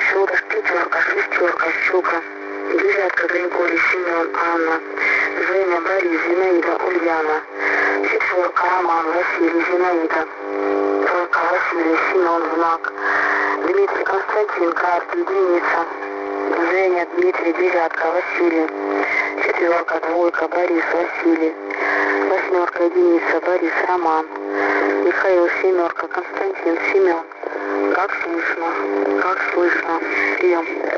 Федор, пятерка, шестерка, Щука, девятка, Григорий, Семен, Анна, Женя, Борис, Зинаида, Ульяна, четверка, Роман, Василий, Зинаида, тройка, Василий, Семен, знак, Дмитрий, Константин, карта, единица, Женя, Дмитрий, девятка, Василий, четверка, двойка, Борис, Василий, восьмерка, единица, Борис, Роман, Михаил, семерка, Константин, Семен. Как слышно, прием.